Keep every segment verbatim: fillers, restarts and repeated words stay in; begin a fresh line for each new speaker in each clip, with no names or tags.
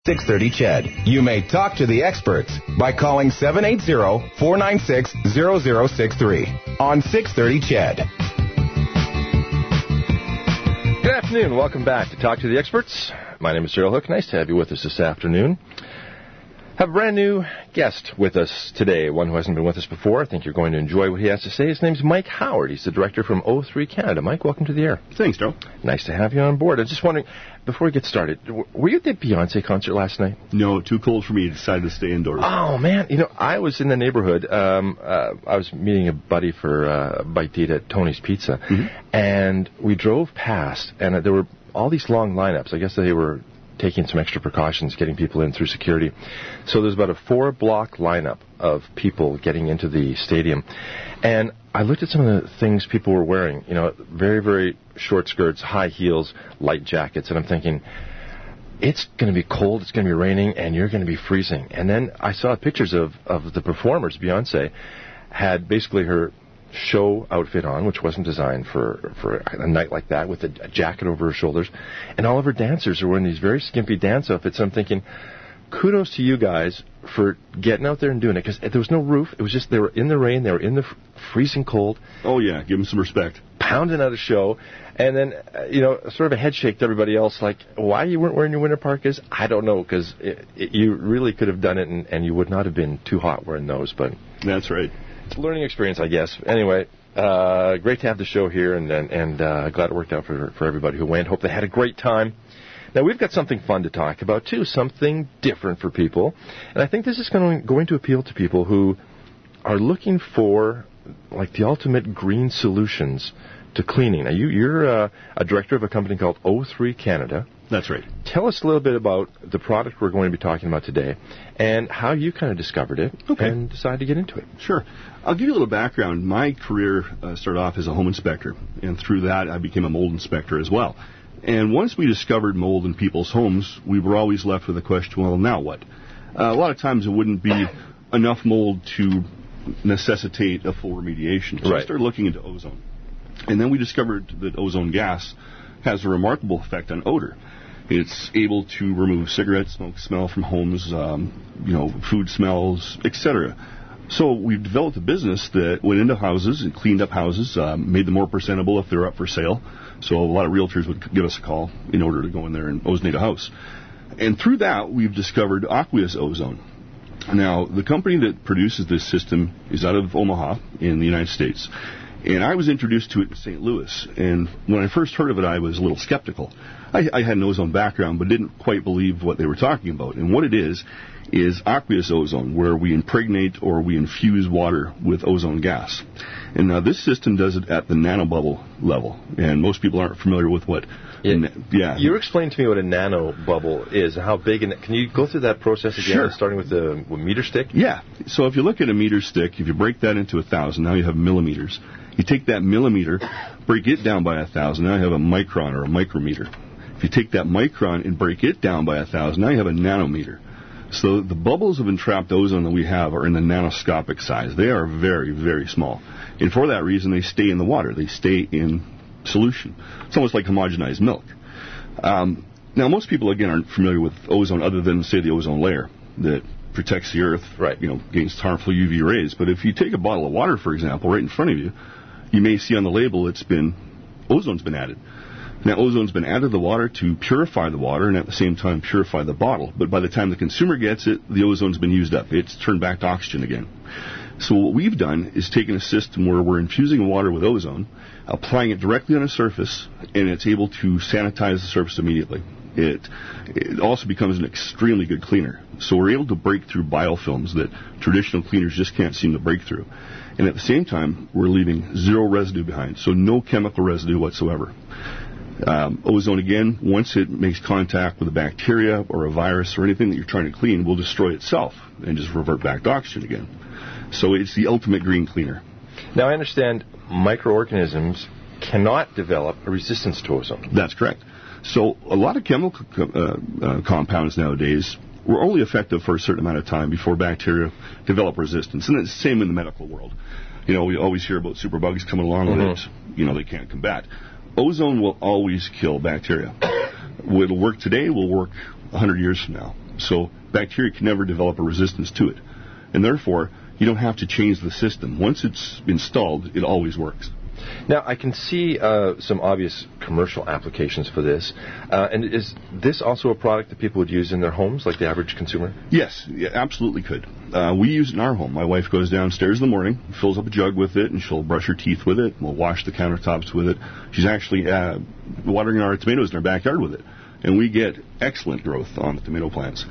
six thirty C H E D. You may talk to the experts by calling seven eight zero, four nine six, zero zero six three on six thirty C H E D.
Good afternoon. Welcome back to Talk to the Experts. My name is Cyril Hook. Nice to have you with us this afternoon. Have a brand new guest with us today, one who hasn't been with us before. I think you're going to enjoy what he has to say. His name's Mike Howard. He's the director from O three Canada. Mike, welcome to the air.
Thanks, Joe.
Nice to have you on board. I was just wondering, before we get started, were you at the Beyonce concert last night?
No, too cold for me. Decided to stay indoors.
Oh, man. You know, I was in the neighborhood. Um, uh, I was meeting a buddy for uh, a bite to eat at Tony's Pizza, mm-hmm. and we drove past, and uh, there were all these long lineups. I guess they were taking some extra precautions, getting people in through security. So there's about a four-block lineup of people getting into the stadium. And I looked at some of the things people were wearing, you know, very, very short skirts, high heels, light jackets, and I'm thinking, it's going to be cold, it's going to be raining, and you're going to be freezing. And then I saw pictures of, of the performers. Beyonce had basically her show outfit on, which wasn't designed for, for a night like that, with a, a jacket over her shoulders. And all of her dancers are wearing these very skimpy dance outfits. I'm thinking, kudos to you guys for getting out there and doing it, because there was no roof. It was just, they were in the rain, they were in the f- freezing cold.
Oh, yeah, give them some respect.
Pounding out a show. And then, uh, you know, sort of a head shake to everybody else, like, why you weren't wearing your winter parkas? I don't know, because you really could have done it, and, and you would not have been too hot wearing those. But
that's right.
It's a learning experience, I guess. Anyway, uh, great to have the show here, and and, and uh, glad it worked out for for everybody who went. Hope they had a great time. Now, we've got something fun to talk about, too, something different for people. And I think this is going, going to appeal to people who are looking for, like, the ultimate green solutions to cleaning. Now, you, you're uh, a director of a company called O three Canada.
That's right.
Tell us a little bit about the product we're going to be talking about today and how you kind of discovered it okay. and decided to get into it.
Sure. I'll give you a little background. My career uh, started off as a home inspector, and through that I became a mold inspector as well. And once we discovered mold in people's homes, we were always left with the question, well, now what? Uh, a lot of times it wouldn't be enough mold to necessitate a full remediation. So
right.
I started looking into ozone. And then we discovered that ozone gas has a remarkable effect on odor. It's able to remove cigarette smoke smell from homes, um, you know, food smells, et cetera. So we've developed a business that went into houses and cleaned up houses, um, made them more presentable if they're up for sale. So a lot of realtors would give us a call in order to go in there and ozonate a house. And through that, we've discovered aqueous ozone. Now, the company that produces this system is out of Omaha in the United States. And I was introduced to it in Saint Louis. And when I first heard of it, I was a little skeptical. I, I had an ozone background, but didn't quite believe what they were talking about. And what it is, is aqueous ozone, where we impregnate or we infuse water with ozone gas. And now this system does it at the nanobubble level. And most people aren't familiar with what...
Yeah.
Na- yeah.
You explained to me what a nanobubble is and how big... And can you go through that process again,
sure.
starting with the with meter stick?
Yeah. So if you look at a meter stick, if you break that into a thousand, now you have millimeters. You take that millimeter, break it down by a thousand, now you have a micron or a micrometer. If you take that micron and break it down by a thousand, now you have a nanometer. So the bubbles of entrapped ozone that we have are in the nanoscopic size. They are very, very small. And for that reason, they stay in the water. They stay in solution. It's almost like homogenized milk. Um, now, most people, again, aren't familiar with ozone other than, say, the ozone layer that protects the Earth,
right.
you know, against harmful U V rays. But if you take a bottle of water, for example, right in front of you, you may see on the label it's been, ozone's been added. Now, ozone's been added to the water to purify the water and at the same time purify the bottle. But by the time the consumer gets it, the ozone's been used up. It's turned back to oxygen again. So what we've done is taken a system where we're infusing water with ozone, applying it directly on a surface, and it's able to sanitize the surface immediately. It, it also becomes an extremely good cleaner. So we're able to break through biofilms that traditional cleaners just can't seem to break through. And at the same time, we're leaving zero residue behind, so no chemical residue whatsoever. Um, ozone, again, once it makes contact with a bacteria or a virus or anything that you're trying to clean, will destroy itself and just revert back to oxygen again. So it's the ultimate green cleaner.
Now, I understand microorganisms cannot develop a resistance to ozone.
That's correct. So a lot of chemical uh, uh, compounds nowadays were only effective for a certain amount of time before bacteria develop resistance. And it's the same in the medical world. You know, we always hear about superbugs coming along mm-hmm. that, you know, they can't combat. Ozone will always kill bacteria. What'll work today will work one hundred years from now. So bacteria can never develop a resistance to it. And therefore, you don't have to change the system. Once it's installed, it always works.
Now, I can see uh, some obvious commercial applications for this. Uh, and is this also a product that people would use in their homes, like the average consumer?
Yes, yeah, absolutely could. Uh, we use it in our home. My wife goes downstairs in the morning, fills up a jug with it, and she'll brush her teeth with it. We'll wash the countertops with it. She's actually uh, watering our tomatoes in our backyard with it. And we get excellent growth on the tomato plants.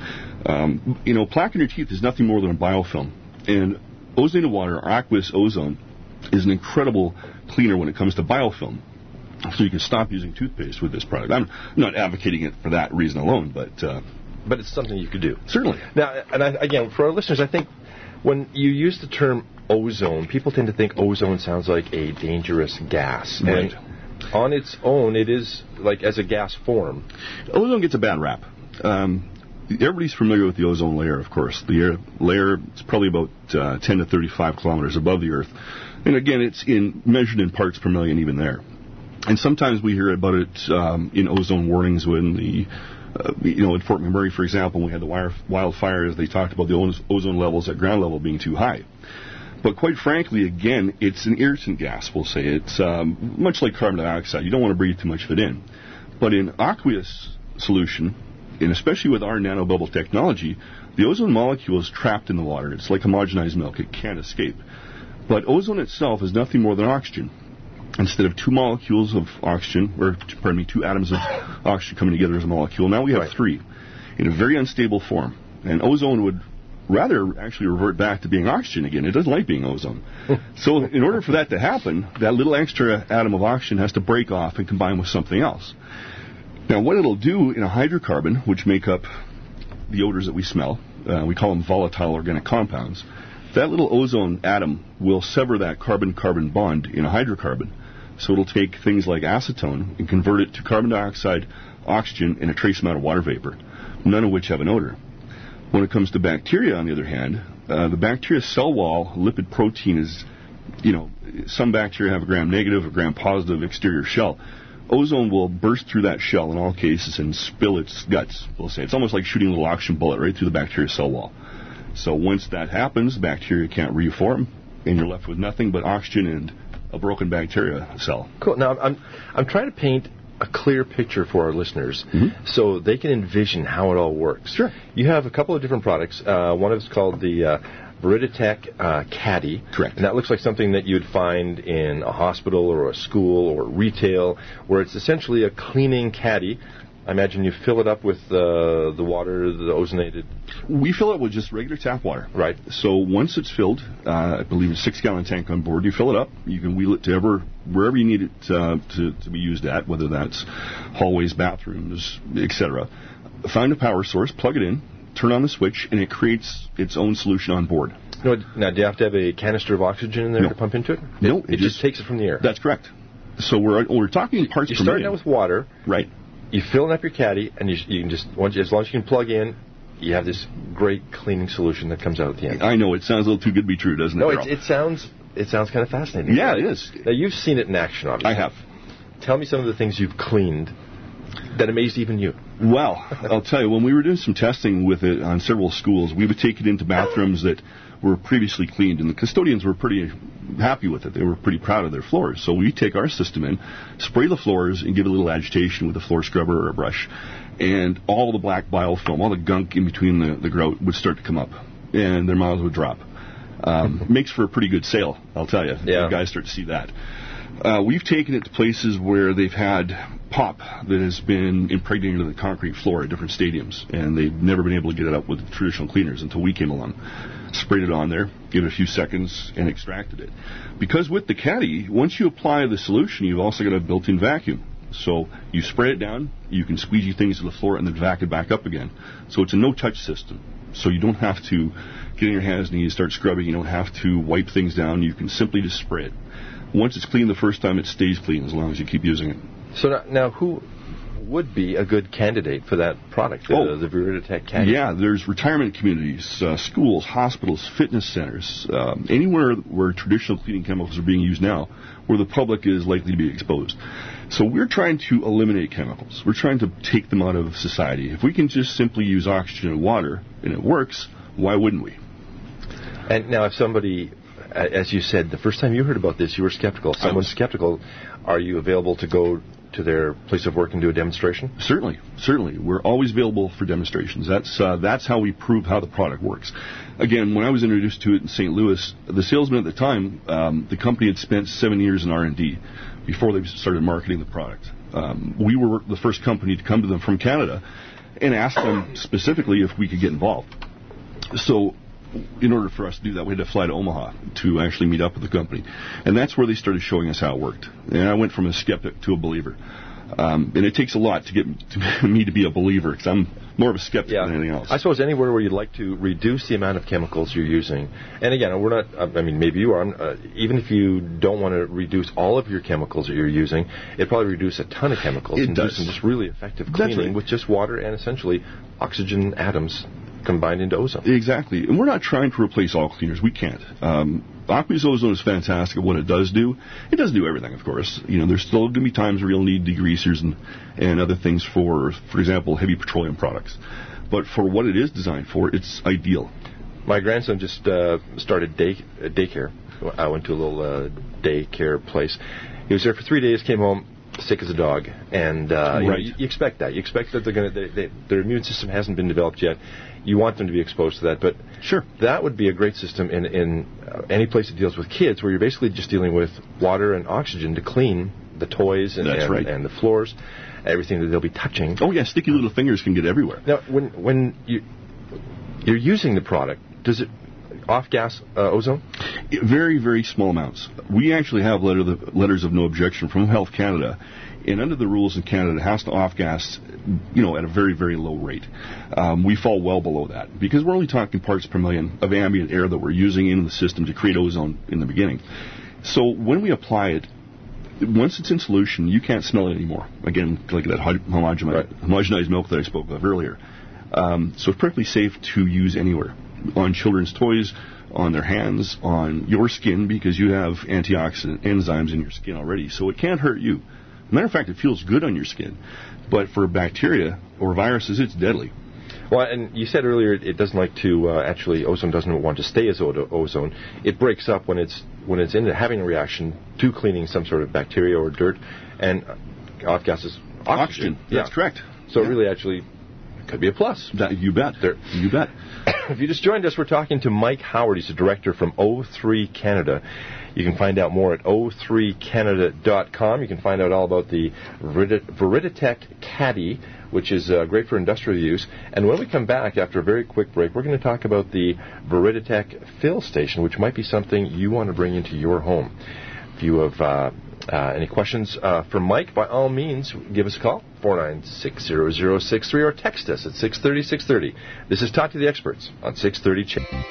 Um, you know, plaque in your teeth is nothing more than a biofilm. And ozonated water, or aqueous ozone, is an incredible cleaner when it comes to biofilm. So you can stop using toothpaste with this product. I'm not advocating it for that reason alone, but... Uh,
but it's something you could do.
Certainly.
Now, and I, again, for our listeners, I think when you use the term ozone, people tend to think ozone sounds like a dangerous gas.
Right.
And on its own, it is, like, as a gas form.
Ozone gets a bad rap. Um, everybody's familiar with the ozone layer, of course. The air layer is probably about uh, ten to thirty-five kilometers above the Earth. And again, it's in measured in parts per million even there. And sometimes we hear about it um, in ozone warnings when the, uh, you know, at Fort McMurray, for example, when we had the wire, wildfires, they talked about the ozone levels at ground level being too high. But quite frankly, again, it's an irritant gas, we'll say. It's um, much like carbon dioxide. You don't want to breathe too much of it in. But in aqueous solution, and especially with our nanobubble technology, the ozone molecule is trapped in the water. It's like homogenized milk. It can't escape. But ozone itself is nothing more than oxygen. Instead of two molecules of oxygen, or pardon me, two atoms of oxygen coming together as a molecule, now we have right. three in a very unstable form. And ozone would rather actually revert back to being oxygen again. It doesn't like being ozone. So in order for that to happen, that little extra atom of oxygen has to break off and combine with something else. Now, what it'll do in a hydrocarbon, which make up the odors that we smell, uh, we call them volatile organic compounds, that little ozone atom will sever that carbon-carbon bond in a hydrocarbon. So it'll take things like acetone and convert it to carbon dioxide, oxygen, and a trace amount of water vapor, none of which have an odor. When it comes to bacteria, on the other hand, uh, the bacteria cell wall lipid protein is, you know, some bacteria have a gram-negative, a gram-positive exterior shell. Ozone will burst through that shell in all cases and spill its guts, we'll say. It's almost like shooting a little oxygen bullet right through the bacteria cell wall. So once that happens, the bacteria can't reform, and you're left with nothing but oxygen and a broken bacteria cell.
Cool. Now, I'm I'm trying to paint a clear picture for our listeners mm-hmm. so they can envision how it all works.
Sure.
You have a couple of different products. Uh, one is called the uh, Veriditech uh, Caddy.
Correct.
And that looks like something that you'd find in a hospital or a school or retail, where it's essentially a cleaning caddy. I imagine you fill it up with uh, the water, the ozonated...
We fill it with just regular tap water.
Right.
So once it's filled, uh, I believe it's a six-gallon tank on board, you fill it up. You can wheel it to ever, wherever you need it uh, to, to be used at, whether that's hallways, bathrooms, et cetera. Find a power source, plug it in, turn on the switch, and it creates its own solution on board.
No, now, do you have to have a canister of oxygen in there
no.
to pump into it?
No.
It, it, it just, just takes it from the air.
That's correct. So we're, we're talking parts
you
per
start
million.
out with water.
Right.
You fill up your caddy, and you, you can just, once, as long as you can plug in, you have this great cleaning solution that comes out at the end.
I know, it sounds a little too good to be true, doesn't it?
No, it, it sounds it sounds kind of fascinating.
Yeah, it is.
Now, you've seen it in action, obviously.
I have.
Tell me some of the things you've cleaned that amazed even you.
Well, I'll tell you, when we were doing some testing with it on several schools, we would take it into bathrooms that were previously cleaned, and the custodians were pretty happy with it. They were pretty proud of their floors. So we take our system in, spray the floors, and give it a little agitation with a floor scrubber or a brush, and all the black biofilm, all the gunk in between the, the grout would start to come up, and their mouths would drop. Um, makes for a pretty good sale, I'll tell you.
Yeah.
You guys start to see that. Uh, we've taken it to places where they've had pop that has been impregnated into the concrete floor at different stadiums, and they've never been able to get it up with traditional cleaners until we came along. Sprayed it on there, give it a few seconds, and extracted it. Because with the caddy, once you apply the solution, you've also got a built-in vacuum. So you spray it down, you can squeegee things to the floor, and then vac it back up again. So it's a no-touch system. So you don't have to get in your hands and knees, start scrubbing. You don't have to wipe things down. You can simply just spray it. Once it's clean the first time, it stays clean as long as you keep using it.
So now, now who, would be a good candidate for that product, the,
oh,
the Viriditech Caddy.
Yeah, there's retirement communities, uh, schools, hospitals, fitness centers, um, anywhere where traditional cleaning chemicals are being used now, where the public is likely to be exposed. So we're trying to eliminate chemicals. We're trying to take them out of society. If we can just simply use oxygen and water, and it works, why wouldn't we?
And now if somebody, as you said, the first time you heard about this, you were skeptical. Someone's skeptical. Are you available to go to their place of work and do a demonstration?
Certainly, certainly. We're always available for demonstrations. That's uh, that's how we prove how the product works. Again, when I was introduced to it in Saint Louis, the salesman at the time, um, the company had spent seven years in R and D before they started marketing the product. Um, we were the first company to come to them from Canada and ask them specifically if we could get involved. So in order for us to do that, we had to fly to Omaha to actually meet up with the company. And that's where they started showing us how it worked. And I went from a skeptic to a believer. Um, and it takes a lot to get to me to be a believer, because I'm more of a skeptic
yeah.
than anything else.
I suppose anywhere where you'd like to reduce the amount of chemicals you're using, and again, we're not, I mean, maybe you are, uh, even if you don't want to reduce all of your chemicals that you're using, it'd probably reduce a ton of chemicals.
It
and
does.
do some just really effective cleaning
right.
with just water and essentially oxygen atoms combined into ozone.
Exactly. And we're not trying to replace all cleaners. We can't. Um, aqueous ozone is fantastic at what it does do. It doesn't do everything, of course. You know, there's still going to be times where you'll need degreasers and, and other things for, for example, heavy petroleum products. But for what it is designed for, it's ideal.
My grandson just uh, started day uh, daycare. I went to a little uh, daycare place. He was there for three days, came home sick as a dog, and uh,
right.
you, know, you, you expect that. You expect that they're going to. They, they, their immune system hasn't been developed yet. You want them to be exposed to that, but
sure,
that would be a great system in in uh, any place that deals with kids, where you're basically just dealing with water and oxygen to clean the toys and
That's
and,
right.
and the floors, everything that they'll be touching.
Oh yeah, sticky little fingers can get everywhere.
Now, when when you you're using the product, does it off gas uh, ozone?
Very, very small amounts. We actually have letter the letters of no objection from Health Canada, and under the rules in Canada, it has to off-gas, you know, at a very, very low rate. Um, we fall well below that because we're only talking parts per million of ambient air that we're using in the system to create ozone in the beginning. So when we apply it, once it's in solution, you can't smell it anymore. Again, like that homogenized, right. homogenized milk that I spoke of earlier. Um, so it's perfectly safe to use anywhere. On children's toys, on their hands, on your skin, because you have antioxidant enzymes in your skin already, so it can't hurt you. Matter of fact, it feels good on your skin, but for bacteria or viruses, it's deadly.
Well, and you said earlier it doesn't like to uh, actually ozone doesn't want to stay as ozone. It breaks up when it's when it's in having a reaction to cleaning some sort of bacteria or dirt, and off gases oxygen.
Oxygen. That's
yeah.
correct.
So
yeah.
it really actually could be a plus.
That, you bet.
There.
You bet.
If you just joined us, we're talking to Mike Howard. He's a director from O three Canada. You can find out more at O three Canada dot com. You can find out all about the Viriditech Caddy, which is uh, great for industrial use. And when we come back after a very quick break, we're going to talk about the Viriditech Fill Station, which might be something you want to bring into your home. If you have uh, uh, any questions uh, for Mike, by all means, give us a call, four nine six, zero zero six three, or text us at six thirty, six thirty. This is Talk to the Experts on six thirty C H E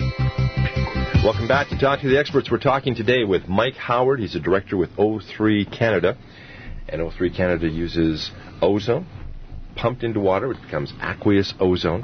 D. Welcome back to Talk to the Experts. We're talking today with Mike Howard. He's a director with O three Canada. And O three Canada uses ozone pumped into water, which becomes aqueous ozone,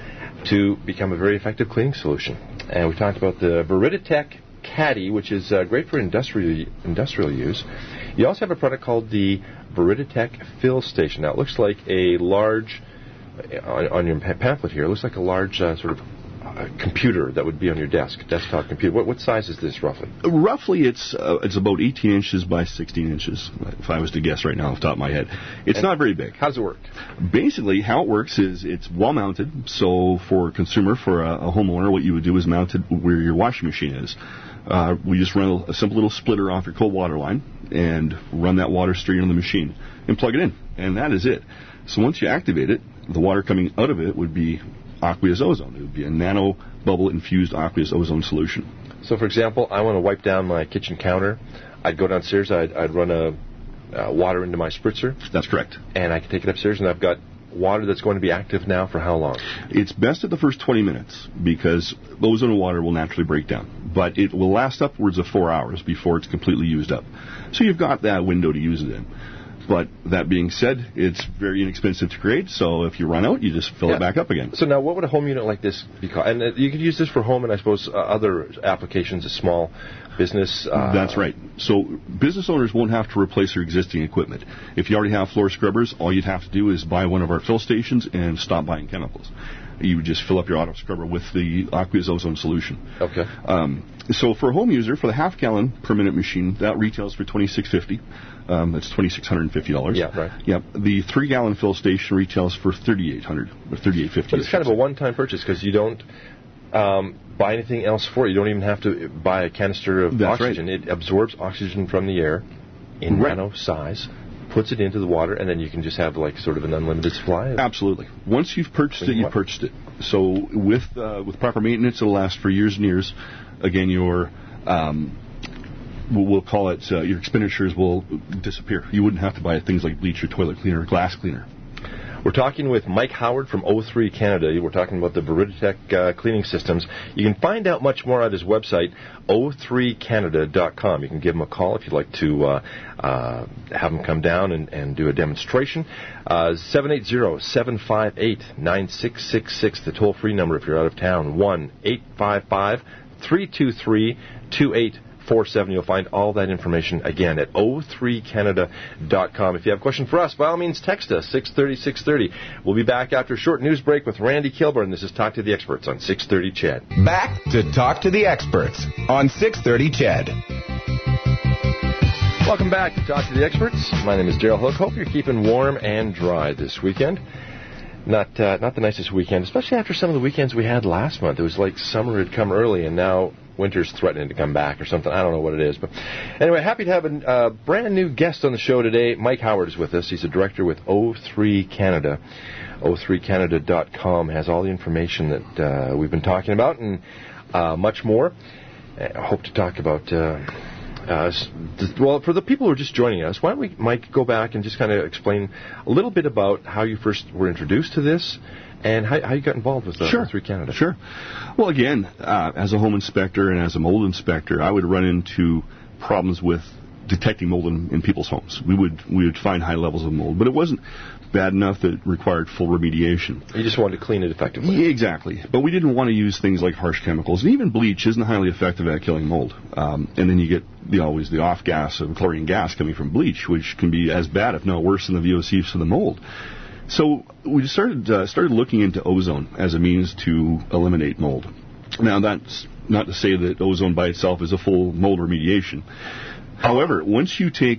to become a very effective cleaning solution. And we talked about the Viriditech Caddy, which is uh, great for industrial industrial use. You also have a product called the Viriditech Fill Station. Now, it looks like a large, on, on your pamphlet here, it looks like a large uh, sort of uh, computer that would be on your desk, desktop computer. What, what size is this, roughly?
Roughly, it's uh, it's about eighteen inches by sixteen inches, if I was to guess right now off the top of my head. It's and not very big.
How does it work?
Basically, how it works is it's wall-mounted. So for a consumer, for a, a homeowner, what you would do is mount it where your washing machine is. Uh, we just run a, a simple little splitter off your cold water line and run that water straight on the machine and plug it in. And that is it. So once you activate it, the water coming out of it would be aqueous ozone. It would be a nano bubble infused aqueous ozone solution.
So, for example, I want to wipe down my kitchen counter. I'd go downstairs. I'd, I'd run a uh, water into my spritzer.
That's correct.
And I can take it upstairs, and I've got water that's going to be active now for how long?
It's best at the first twenty minutes because ozone and water will naturally break down. But it will last upwards of four hours before it's completely used up. So you've got that window to use it in. But that being said, it's very inexpensive to create, so if you run out, you just fill
yeah.
it back up again.
So now what would a home unit like this be called? And uh, you could use this for home and I suppose uh, other applications, a small business. Uh,
That's right. So business owners won't have to replace their existing equipment. If you already have floor scrubbers, all you'd have to do is buy one of our fill stations and stop buying chemicals. You would just fill up your auto scrubber with the Aqueous Ozone solution.
Okay.
Um, so for a home user, for the half gallon per minute machine, that retails for twenty-six fifty. Um, that's twenty six hundred and fifty dollars.
Yeah, right.
Yep. The three gallon fill station retails for thirty eight hundred or thirty eight fifty.
But it's kind of a one time purchase because you don't um, buy anything else for it. You don't even have to buy a canister of
That's
oxygen.
Right.
It absorbs oxygen from the air in
right.
nano size, puts it into the water, and then you can just have like sort of an unlimited supply. Of
Absolutely. Once you've purchased it, you've purchased it. So with uh, with proper maintenance, it'll last for years and years. Again, your um, we'll, we'll call it uh, your expenditures will disappear. You wouldn't have to buy things like bleach or toilet cleaner or glass cleaner.
We're talking with Mike Howard from O three Canada. We're talking about the Veriditech uh, cleaning systems. You can find out much more at his website, O three Canada dot com. You can give him a call if you'd like to uh, uh, have him come down and, and do a demonstration. Uh, seven eight zero, seven five eight, nine six six six, the toll-free number if you're out of town, one eight five five, three two three, two eight four seven. You'll find all that information again at O three Canada dot com. If you have a question for us, by all means, text us, six thirty, six thirty. We'll be back after a short news break with Randy Kilburn. This is Talk to the Experts on six thirty C H E D.
Back to Talk to the Experts on six thirty C H E D.
Welcome back to Talk to the Experts. My name is Daryl Hook. Hope you're keeping warm and dry this weekend. Not uh, not the nicest weekend, especially after some of the weekends we had last month. It was like summer had come early, and now winter's threatening to come back or something. I don't know what it is. But anyway, happy to have a uh, brand new guest on the show today. Mike Howard is with us. He's a director with O three Canada. O three Canada dot com has all the information that uh, we've been talking about and uh, much more. I hope to talk about... Uh, Uh, well, for the people who are just joining us, why don't we, Mike, go back and just kind of explain a little bit about how you first were introduced to this and how, how you got involved with uh,
sure.
O three Canada.
Sure. Well, again, uh, as a home inspector and as a mold inspector, I would run into problems with detecting mold in, in people's homes. We would we would find high levels of mold, but it wasn't bad enough that it required full remediation.
You just wanted to clean it effectively.
Yeah, exactly. But we didn't want to use things like harsh chemicals. And even bleach isn't highly effective at killing mold. Um, and then you get the, always the off gas of chlorine gas coming from bleach, which can be as bad, if not worse, than the V O Cs for the mold. So we started uh, started looking into ozone as a means to eliminate mold. Now, that's not to say that ozone by itself is a full mold remediation. However, once you take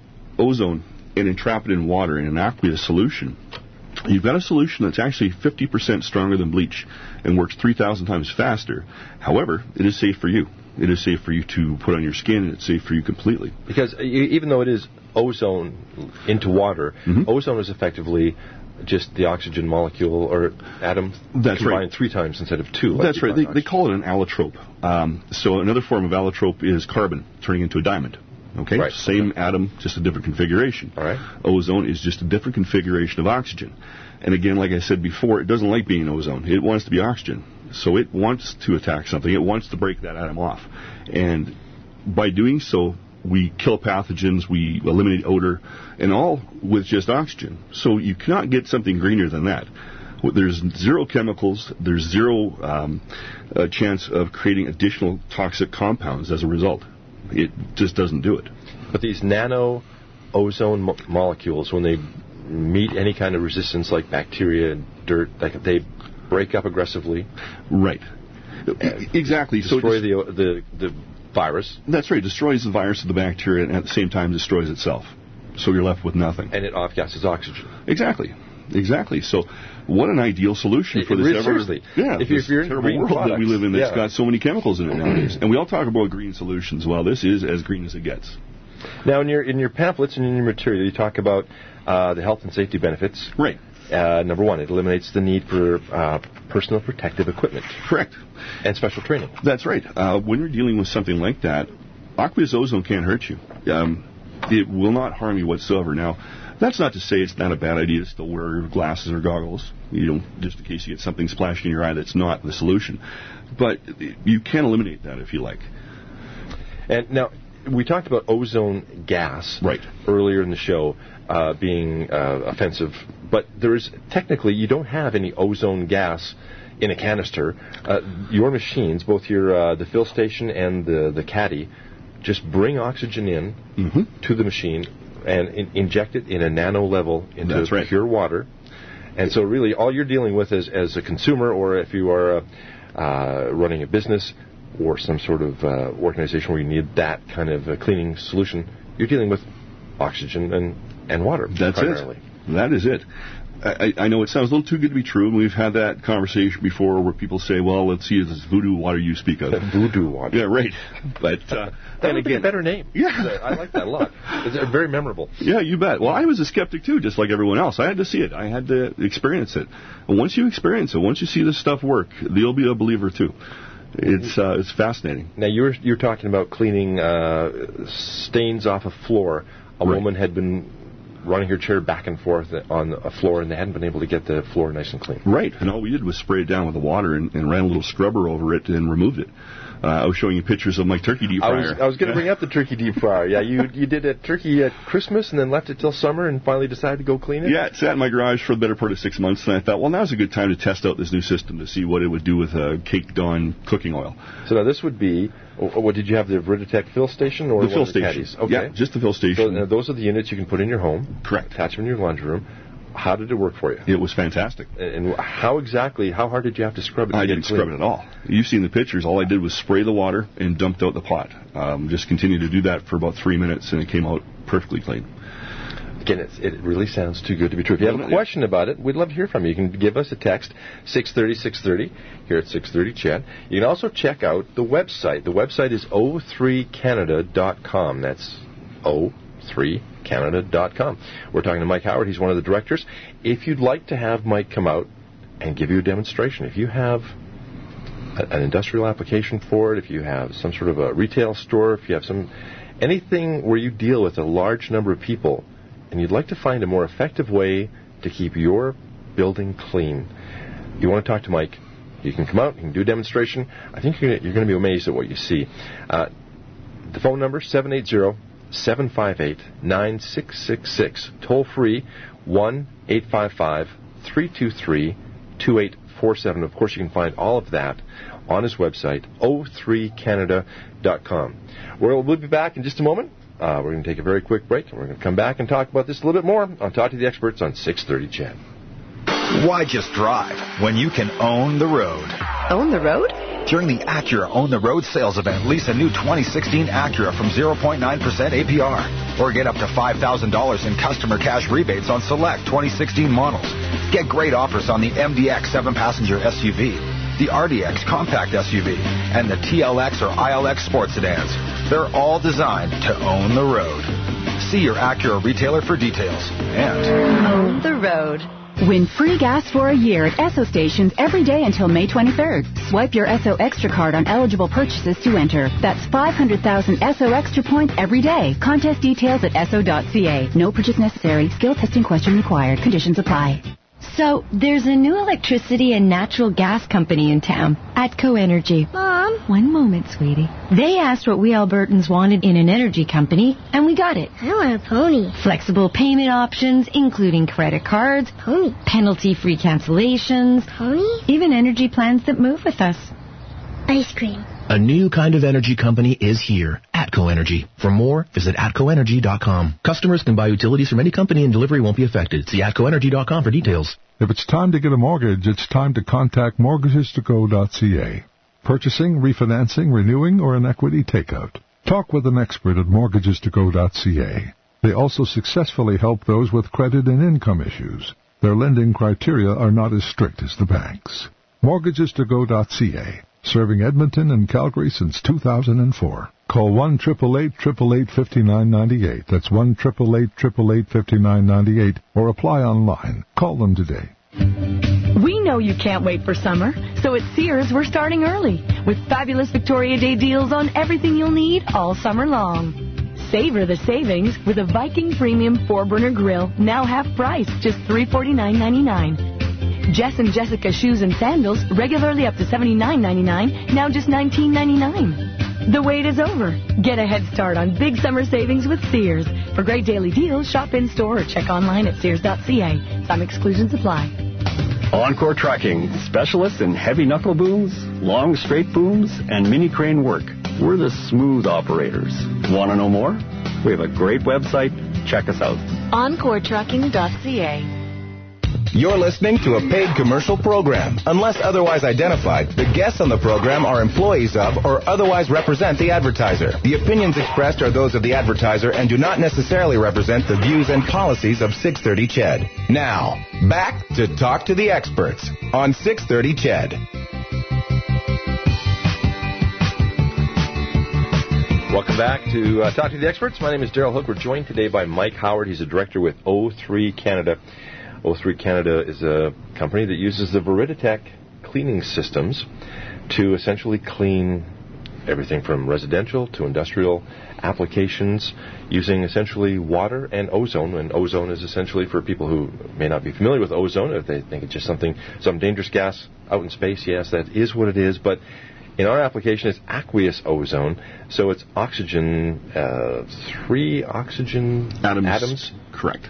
ozone and entrap it in water in an aqueous solution, you've got a solution that's actually fifty percent stronger than bleach and works three thousand times faster. However, it is safe for you. It is safe for you to put on your skin, and it's safe for you completely.
Because even though it is ozone into water, mm-hmm. ozone is effectively just the oxygen molecule or atom
That's
combined
right.
three times instead of two. Like
That's right. They, they call it an allotrope. Um, so another form of allotrope is carbon turning into a diamond. Okay,
right.
Same
okay.
atom, just a different configuration.
All right.
Ozone is just a different configuration of oxygen. And again, like I said before, it doesn't like being ozone. It wants to be oxygen. So it wants to attack something. It wants to break that atom off. And by doing so, we kill pathogens, we eliminate odor, and all with just oxygen. So you cannot get something greener than that. There's zero chemicals. There's zero um, uh, chance of creating additional toxic compounds as a result. It just doesn't do it.
But these nano ozone mo- molecules, when they meet any kind of resistance like bacteria and dirt, like they break up aggressively.
Right. Exactly.
Destroy
so
the, the the virus.
That's right. It destroys the virus of the bacteria and at the same time destroys itself. So you're left with nothing.
And it off-gases oxygen.
Exactly. Exactly. So what an ideal solution for
it,
this
really,
ever,
seriously.
yeah,
if you're,
this
if you're in
terrible
green
world
products,
that we live in that's
yeah.
got so many chemicals in it nowadays. And we all talk about green solutions. Well, this is as green as it gets.
Now, in your in your pamphlets and in your material, you talk about uh, the health and safety benefits.
Right.
Uh, number one, it eliminates the need for uh, personal protective equipment.
Correct.
And special training.
That's right. Uh, when you're dealing with something like that, aqueous ozone can't hurt you. Um, it will not harm you whatsoever. Now, that's not to say it's not a bad idea to still wear glasses or goggles, you know, just in case you get something splashed in your eye that's not the solution. But you can eliminate that if you like.
And now, we talked about ozone gas
right.
earlier in the show uh, being uh, offensive, but there is technically you don't have any ozone gas in a canister. Uh, your machines, both your uh, the fill station and the the caddy, just bring oxygen in
mm-hmm.
to the machine and in, inject it in a nano level into
That's right.
pure water. And so really all you're dealing with as, as a consumer, or if you are uh, uh, running a business or some sort of uh, organization where you need that kind of uh, cleaning solution, you're dealing with oxygen and, and water.
That's
primarily.
it. That is it. I, I know it sounds a little too good to be true, and we've had that conversation before where people say, well, let's see, this voodoo water you speak of.
Voodoo water.
Yeah, right. But uh,
that
and
would
again,
be a better name.
Yeah.
I like that a lot. It's very memorable.
Yeah, you bet. Well, I was a skeptic, too, just like everyone else. I had to see it. I had to experience it. And once you experience it, once you see this stuff work, you'll be a believer, too. It's uh, it's fascinating.
Now, you were, you were talking about cleaning uh, stains off a floor. A
right.
woman had been running her chair back and forth on a floor, and they hadn't been able to get the floor nice and clean.
Right, and all we did was spray it down with the water and, and ran a little scrubber over it and removed it. Uh, I was showing you pictures of my turkey deep fryer.
I was, I was going to bring up the turkey deep fryer. Yeah, you you did a turkey at Christmas and then left it till summer and finally decided to go clean it?
Yeah, it sat in my garage for the better part of six months, and I thought, well, now's a good time to test out this new system to see what it would do with uh, caked on cooking oil.
So now this would be, what did you have, the Veritech fill station? Or
the fill station.
Caddies? Okay.
Yeah, just the fill station.
So, uh, those are the units you can put in your home.
Correct.
Attach them in your laundry room. How did it work for you?
It was fantastic.
And how exactly, how hard did you have to scrub it?
I didn't scrub it at all. You've seen the pictures. All I did was spray the water and dumped out the pot. Um, just continued to do that for about three minutes, and it came out perfectly clean.
Again, it's, it really sounds too good to be true. If you have a question about it, we'd love to hear from you. You can give us a text, six thirty, six thirty, here at six thirty Chat. You can also check out the website. The website is O three Canada dot com. That's O three Canada dot com. We're talking to Mike Howard. He's one of the directors. If you'd like to have Mike come out and give you a demonstration, if you have a, an industrial application for it, if you have some sort of a retail store, if you have some anything where you deal with a large number of people, and you'd like to find a more effective way to keep your building clean, you want to talk to Mike, you can come out, you can do a demonstration. I think you're going to be amazed at what you see. Uh, the phone number, seven eight zero, seven five eight, nine six six six. Toll free, one eight five five, three two three, two eight four seven. Of course, you can find all of that on his website, O three Canada dot com. We'll, we'll be back in just a moment. Uh, we're going to take a very quick break, and we're going to come back and talk about this a little bit more on Talk to the Experts on six thirty Chat.
Why just drive when you can own the road?
Own the road?
During the Acura Own the Road sales event, lease a new twenty sixteen Acura from zero point nine percent A P R. Or get up to five thousand dollars in customer cash rebates on select twenty sixteen models. Get great offers on the M D X seven passenger S U V, the R D X compact S U V, and the T L X or I L X sports sedans. They're all designed to own the road. See your Acura retailer for details. And
own the road.
Win free gas for a year at Esso stations every day until May twenty-third. Swipe your Esso Extra card on eligible purchases to enter. That's five hundred thousand Esso Extra points every day. Contest details at esso dot c a. No purchase necessary. Skill testing question required. Conditions apply.
So, there's a new electricity and natural gas company in town, Atco Energy.
Mom?
One moment, sweetie. They asked what we Albertans wanted in an energy company, and we got it.
I want a pony.
Flexible payment options, including credit cards.
Pony.
Penalty-free cancellations.
Pony?
Even energy plans that move with us.
Ice cream.
A new kind of energy company is here, Atco Energy. For more, visit atco energy dot com. Customers can buy utilities from any company and delivery won't be affected. See atco energy dot com for details.
If it's time to get a mortgage, it's time to contact mortgages to go dot c a. Purchasing, refinancing, renewing, or an equity takeout. Talk with an expert at mortgages to go dot c a. They also successfully help those with credit and income issues. Their lending criteria are not as strict as the banks. mortgages to go dot c a. Serving Edmonton and Calgary since two thousand four. Call one eight eight eight, eight eight eight, five nine nine eight. That's one eight eight eight, eight eight eight, five nine nine eight. Or apply online. Call them today.
We know you can't wait for summer, so at Sears we're starting early with fabulous Victoria Day deals on everything you'll need all summer long. Savor the savings with a Viking Premium four-burner grill, now half price, just three forty-nine ninety-nine. Jess and Jessica shoes and sandals, regularly up to seventy-nine ninety-nine, now just nineteen ninety-nine. The wait is over. Get a head start on big summer savings with Sears. For great daily deals, shop in-store or check online at sears dot c a. Some exclusions apply.
Encore Trucking, specialists in heavy knuckle booms, long straight booms, and mini crane work. We're the smooth operators. Want to know more? We have a great website. Check us out.
encore trucking dot c a.
You're listening to a paid commercial program. Unless otherwise identified, the guests on the program are employees of or otherwise represent the advertiser. The opinions expressed are those of the advertiser and do not necessarily represent the views and policies of six thirty C H E D. Now, back to Talk to the Experts on six thirty C H E D.
Welcome back to uh, Talk to the Experts. My name is Daryl Hook. We're joined today by Mike Howard. He's a director with O three Canada. O three Canada is a company that uses the Veriditech cleaning systems to essentially clean everything from residential to industrial applications using essentially water and ozone. And ozone is essentially, for people who may not be familiar with ozone, if they think it's just something, some dangerous gas out in space, yes, that is what it is. But in our application, it's aqueous ozone, so it's oxygen, uh, three oxygen
atoms.
atoms.
Correct.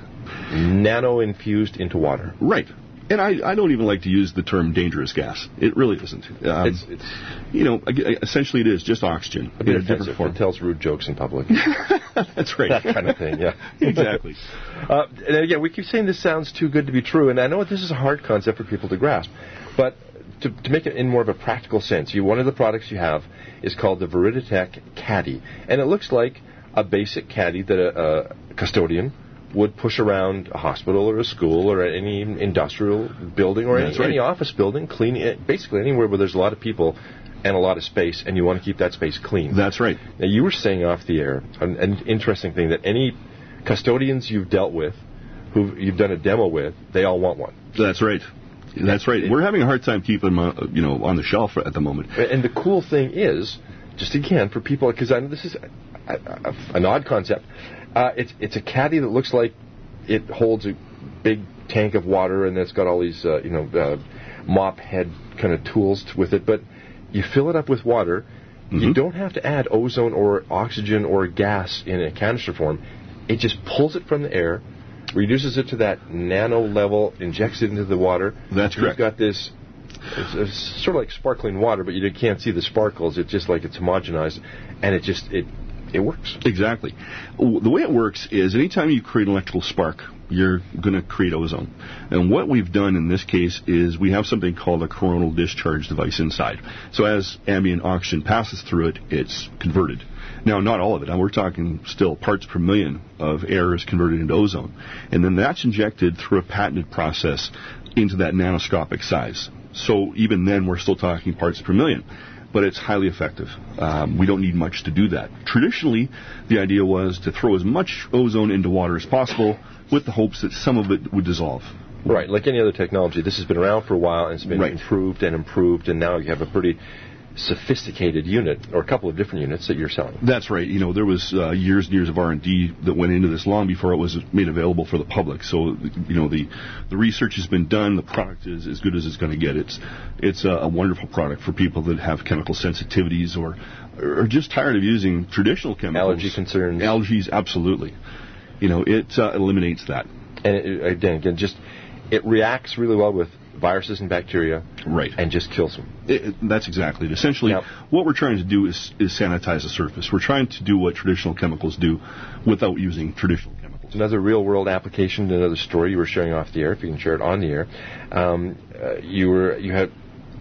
Nano-infused into water.
Right. And I, I don't even like to use the term dangerous gas. It really isn't. Um, it's, it's, you know, essentially it is just oxygen
a bit
in a different form.
It tells rude jokes in public.
That's right.
That kind of thing, yeah.
Exactly.
Uh, and again, we keep saying this sounds too good to be true, and I know this is a hard concept for people to grasp, but to, to make it in more of a practical sense, you one of the products you have is called the Veriditech Caddy, and it looks like a basic caddy that a, a custodian would push around a hospital or a school or any industrial building or any, right. any office building, clean it, basically anywhere where there's a lot of people and a lot of space, and you want to keep that space clean.
That's right.
Now, you were saying off the air, an, an interesting thing, that any custodians you've dealt with, who you've done a demo with, they all want one.
That's right. That's right. We're having a hard time keeping them, uh, you know, on the shelf at the moment.
And the cool thing is, just again, for people, because I know this is a, a, an odd concept, uh, it's it's a caddy that looks like it holds a big tank of water, and it's got all these, uh, you know, uh, mop head kind of tools t- with it. But you fill it up with water. Mm-hmm. You don't have to add ozone or oxygen or gas in a canister form. It just pulls it from the air, reduces it to that nano level, injects it into the water.
That's correct.
You've got this, it's, it's sort of like sparkling water, but you can't see the sparkles. It's just like it's homogenized, and it just, it it works.
Exactly. The way it works is anytime you create an electrical spark, you're going to create ozone. And what we've done in this case is we have something called a coronal discharge device inside. So as ambient oxygen passes through it, it's converted. Now, not all of it. Now, we're talking still parts per million of air is converted into ozone. And then that's injected through a patented process into that nanoscopic size. So even then, we're still talking parts per million. But it's highly effective. Um, we don't need much to do that. Traditionally, the idea was to throw as much ozone into water as possible with the hopes that some of it would dissolve.
Right, like any other technology, this has been around for a while, and it's been
right.
improved and improved, and now you have a pretty sophisticated unit, or a couple of different units that you're selling.
That's right. You know, there was uh, years and years of R and D that went into this long before it was made available for the public. So, you know, the the research has been done. The product is as good as it's going to get. It's it's a, a wonderful product for people that have chemical sensitivities or are just tired of using traditional chemicals.
Allergy concerns.
Allergies, absolutely. You know, it uh, eliminates that.
And it, again, again, just it reacts really well with viruses and bacteria,
right,
and just kills them.
It, it, that's exactly it. Essentially, yep. What we're trying to do is, is sanitize the surface. We're trying to do what traditional chemicals do without using traditional chemicals.
Another real-world application, another story you were sharing off the air, if you can share it on the air. Um, uh, you were you had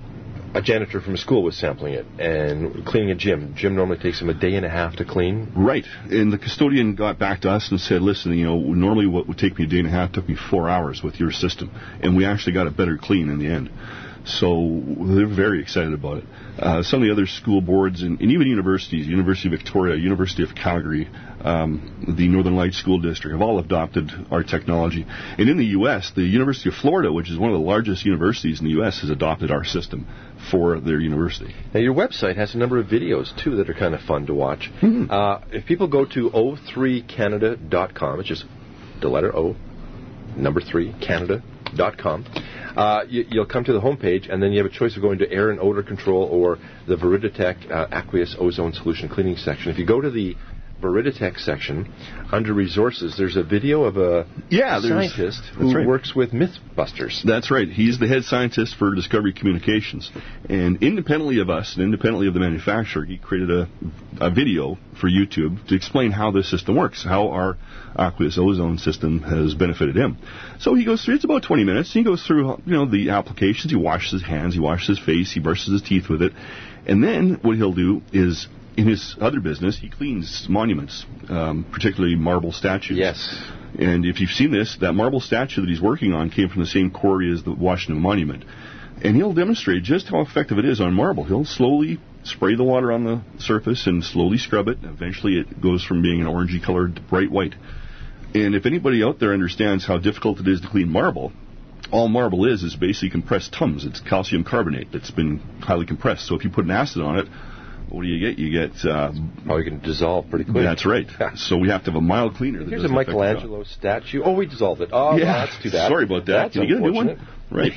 a janitor from a school was sampling it and cleaning a gym. Gym normally takes him a day and a half to clean.
Right. And the custodian got back to us and said, listen, you know, normally what would take me a day and a half took me four hours with your system. And we actually got it better clean in the end. So they're very excited about it. Uh, some of the other school boards and, and even universities, University of Victoria, University of Calgary, um, the Northern Lights School District, have all adopted our technology. And in the U S, the University of Florida, which is one of the largest universities in the U S, has adopted our system for their university.
Now, your website has a number of videos, too, that are kind of fun to watch.
Mm-hmm.
Uh, if people go to o three canada dot com, it's just the letter O, number three, Canada dot com. Uh, you, you'll come to the homepage, and then you have a choice of going to air and odor control or the Veriditech uh, Aqueous Ozone Solution Cleaning section. If you go to the Veriditech section, under resources, there's a video of a
yeah,
scientist who right. works with Mythbusters.
That's right. He's the head scientist for Discovery Communications. And independently of us and independently of the manufacturer, he created a, a video for YouTube to explain how this system works, how our aqueous ozone system has benefited him. So he goes through, it's about twenty minutes, he goes through, you know, the applications, he washes his hands, he washes his face, he brushes his teeth with it, and then what he'll do is, in his other business, he cleans monuments, um, particularly marble statues.
Yes.
And if you've seen this, that marble statue that he's working on came from the same quarry as the Washington Monument. And he'll demonstrate just how effective it is on marble. He'll slowly spray the water on the surface and slowly scrub it. Eventually it goes from being an orangey colored bright white. And if anybody out there understands how difficult it is to clean marble, all marble is is basically compressed Tums. It's calcium carbonate that's been highly compressed. So if you put an acid on it, what do you get? You get... Uh,
oh, you can dissolve pretty quick.
That's right. So we have to have a mild cleaner. That
Here's a Michelangelo statue. Oh, we dissolved it. Oh,
yeah.
no, that's too bad.
Sorry about that.
That's
Can you get a new one? Right.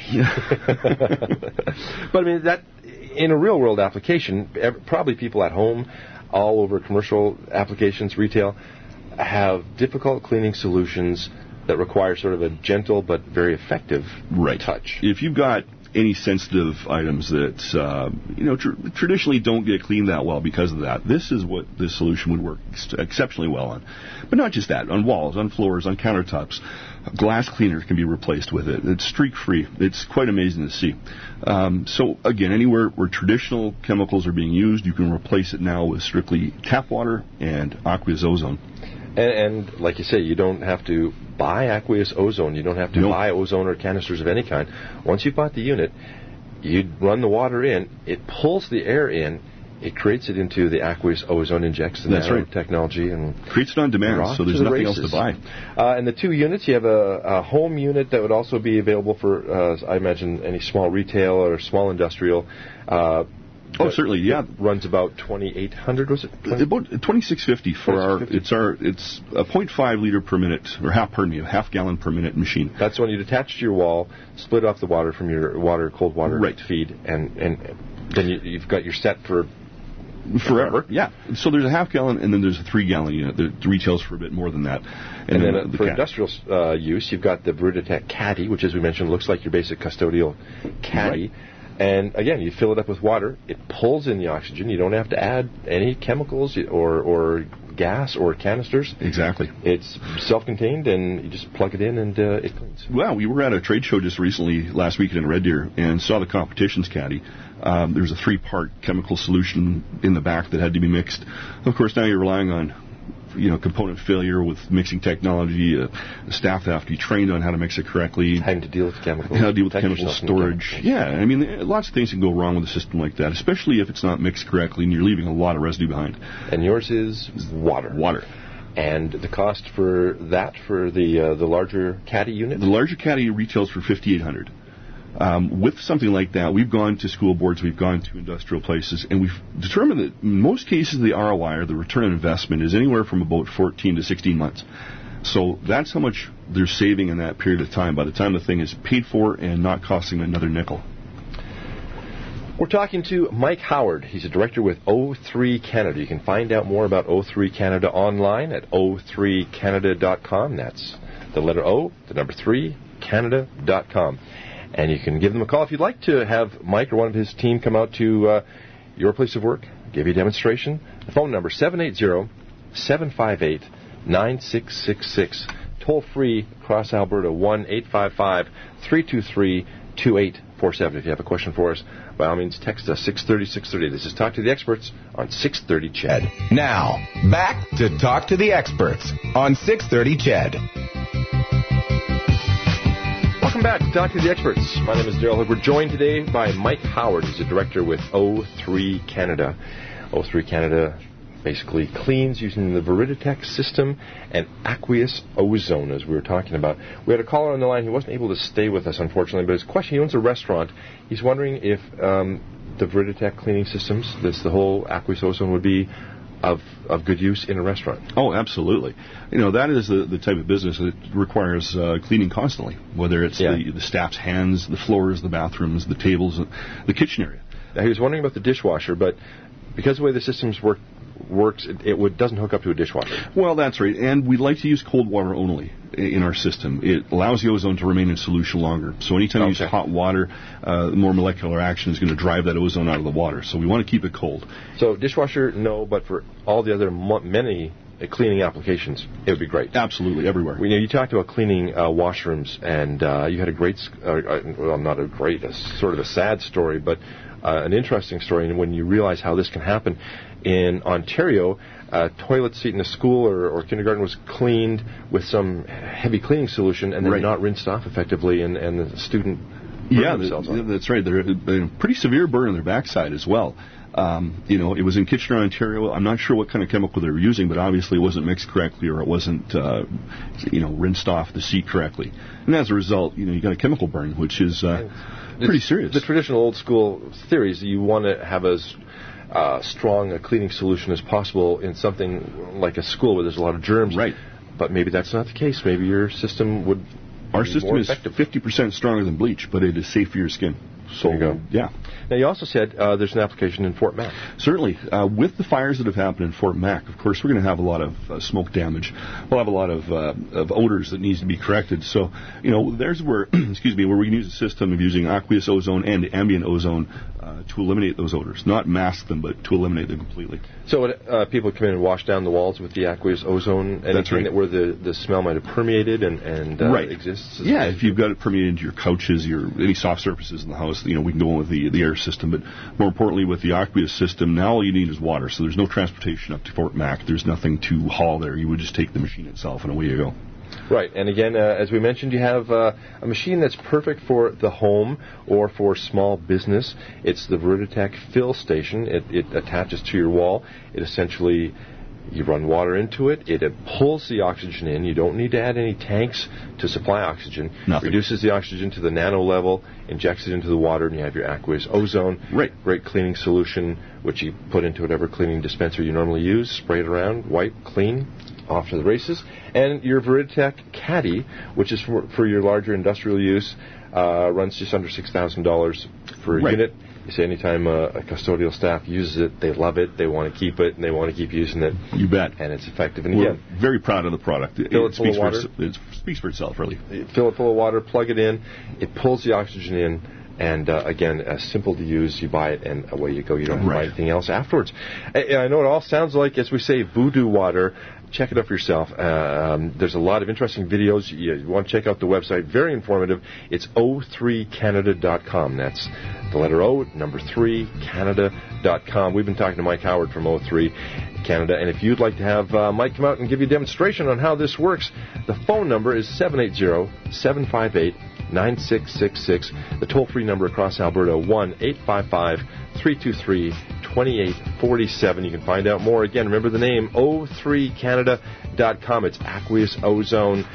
But, I mean, that in a real-world application, probably people at home, all over commercial applications, retail, have difficult cleaning solutions that require sort of a gentle but very effective
right.
touch.
If you've got any sensitive items that, uh, you know, tr- traditionally don't get cleaned that well because of that, this is what this solution would work ex- exceptionally well on. But not just that, on walls, on floors, on countertops. Glass cleaners can be replaced with it. It's streak-free. It's quite amazing to see. Um, so, again, anywhere where traditional chemicals are being used, you can replace it now with strictly tap water and aqueous ozone.
And, and like you say, you don't have to buy aqueous ozone. You don't have to
nope.
buy ozone or canisters of any kind. Once you've bought the unit, you run the water in. It pulls the air in. It creates it into the aqueous ozone, injects the
That's right.
technology, and
creates it on demand. So there's
the
nothing
races.
else to buy.
Uh, and the two units, you have a, a home unit that would also be available for, uh, I imagine, any small retail or small industrial. Uh,
Oh, certainly, yeah.
It runs about twenty-eight hundred, was it?
twenty? About twenty-six fifty for our. It's our. It's a zero point five liter per minute, or half. Pardon me, a half gallon per minute machine.
That's when you attach to your wall, split off the water from your water, cold water
right.
feed, and and then you, you've got your set for
forever. Yeah. So there's a half gallon, and then there's a three gallon unit that retails for a bit more than that.
And, and then, then uh, the for cat. industrial uh, use, you've got the Veriditech Caddy, which, as we mentioned, looks like your basic custodial caddy. Right. And again, you fill it up with water. It pulls in the oxygen. You don't have to add any chemicals or or gas or canisters.
Exactly.
It's self-contained, and you just plug it in, and uh, it cleans.
Well, we were at a trade show just recently, last weekend in Red Deer, and saw the competition's caddy. Um, there was a three-part chemical solution in the back that had to be mixed. Of course, now you're relying on, you know, component failure with mixing technology, uh, staff that have to be trained on how to mix it correctly.
Having to deal with chemicals.
How to deal with chemical storage. Chemicals. Yeah, I mean, lots of things can go wrong with a system like that, especially if it's not mixed correctly and you're leaving a lot of residue behind.
And yours is water.
Water.
And the cost for that, for the uh, the larger caddy unit?
The larger caddy retails for fifty-eight hundred dollars. Um, with something like that, we've gone to school boards, we've gone to industrial places, and we've determined that in most cases the R O I, or the return on investment, is anywhere from about fourteen to sixteen months. So that's how much they're saving in that period of time by the time the thing is paid for and not costing another nickel.
We're talking to Mike Howard. He's a director with O three Canada. You can find out more about O three Canada online at O three Canada dot com. That's the letter O, the number three, Canada dot com. And you can give them a call if you'd like to have Mike or one of his team come out to uh, your place of work, give you a demonstration. The phone number, seven eight zero, seven five eight, nine six six six. Toll free across Alberta, one eight five five, three two three, two eight four seven. If you have a question for us, by all means, text us, six thirty, six thirty. This is Talk to the Experts on six thirty C H E D.
Now, back to Talk to the Experts on six thirty C H E D.
Welcome back to Talk to the Experts. My name is Daryl Hood. We're joined today by Mike Howard. He's a director with O three Canada. O three Canada basically cleans using the Veriditech system and aqueous ozone, as we were talking about. We had a caller on the line. He wasn't able to stay with us, unfortunately, but his question, he owns a restaurant. He's wondering if um, the Veriditech cleaning systems, this the whole aqueous ozone, would be of, of good use in a restaurant.
Oh, absolutely. You know, that is the, the type of business that requires uh, cleaning constantly, whether it's yeah. the, the staff's hands, the floors, the bathrooms, the tables, the kitchen area.
Now, he was wondering about the dishwasher, but because the way the systems work, works, it, it would, doesn't hook up to a dishwasher.
Well, that's right. And we like to use cold water only in our system. It allows the ozone to remain in solution longer. So anytime okay. you use hot water, uh, more molecular action is going to drive that ozone out of the water. So we want to keep it cold.
So dishwasher, no, but for all the other mo- many cleaning applications, it would be great.
Absolutely, everywhere.
We, you know, you talked about cleaning uh, washrooms, and uh, you had a great, uh, well, not a great, a sort of a sad story, but uh, an interesting story. And when you realize how this can happen in Ontario, a toilet seat in a school or, or kindergarten was cleaned with some heavy cleaning solution and then
right.
not rinsed off effectively, and, and the student burned
yeah,
themselves
the,
on.
That's right. They're a pretty severe burn on their backside as well. Um, you know, it was in Kitchener, Ontario. I'm not sure what kind of chemical they were using, but obviously it wasn't mixed correctly or it wasn't, uh, you know, rinsed off the seat correctly. And as a result, you know, you got a chemical burn, which is uh, pretty serious.
The traditional old school theories, you want to have as uh, strong a cleaning solution as possible in something like a school where there's a lot of germs.
Right.
But maybe that's not the case. Maybe your system would
Our
be
system
more
is
effective.
fifty percent stronger than bleach, but it is safe for your skin.
So, there you go.
Yeah.
Now, you also said uh, there's an application in Fort Mac.
Certainly. Uh, with the fires that have happened in Fort Mac, of course, we're going to have a lot of uh, smoke damage. We'll have a lot of, uh, of odors that needs to be corrected. So, you know, there's where, excuse me, where we can use a system of using aqueous ozone and ambient ozone uh, to eliminate those odors. Not mask them, but to eliminate them completely.
So uh, people come in and wash down the walls with the aqueous ozone, anything
That's right.
that where the, the smell might have permeated and, and uh,
right.
exists?
Yeah, if you've got it permeated into your couches, your any soft surfaces in the house, you know, we can go in with the, the air system. But more importantly, with the aqueous system, now all you need is water. So there's no transportation up to Fort Mac. There's nothing to haul there. You would just take the machine itself and away you go.
Right, and again, uh, as we mentioned, you have uh, a machine that's perfect for the home or for small business. It's the Veritech Fill Station. It, it attaches to your wall. It essentially, you run water into it. It, it pulls the oxygen in. You don't need to add any tanks to supply oxygen.
Nothing.
Reduces the oxygen to the nano level, injects it into the water, and you have your aqueous ozone.
Right.
Great cleaning solution, which you put into whatever cleaning dispenser you normally use. Spray it around, wipe, clean. Off to the races. And your Veritech Caddy, which is for, for your larger industrial use, uh, runs just under six thousand dollars per
right.
unit. You say anytime uh, a custodial staff uses it, they love it, they want to keep it, and they want to keep using it.
You bet.
And it's effective. And
We're
again,
very proud of the product. It,
fill it,
it,
full
speaks
of water.
For, it speaks for itself, really.
Fill it full of water, plug it in, it pulls the oxygen in, and uh, again, uh, simple to use. You buy it, and away you go. You don't have to
right.
buy anything else afterwards. I, I know it all sounds like, as we say, voodoo water. Check it out for yourself. Um, there's a lot of interesting videos. You, you want to check out the website. Very informative. It's O three Canada dot com. That's the letter O, number three, Canada dot com. We've been talking to Mike Howard from O three Canada, and if you'd like to have uh, Mike come out and give you a demonstration on how this works, the phone number is seven eight zero, seven five eight, nine six six six. The toll-free number across Alberta, one eight five five, three two three, two eight four seven. You can find out more. Again, remember the name, O three Canada dot com. It's aqueous ozone.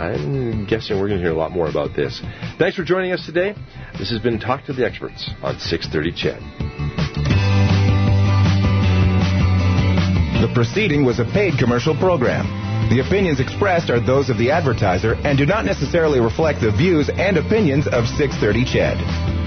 I'm guessing we're going to hear a lot more about this. Thanks for joining us today. This has been Talk to the Experts on six thirty C H E D.
The proceeding was a paid commercial program. The opinions expressed are those of the advertiser and do not necessarily reflect the views and opinions of six thirty C H E D.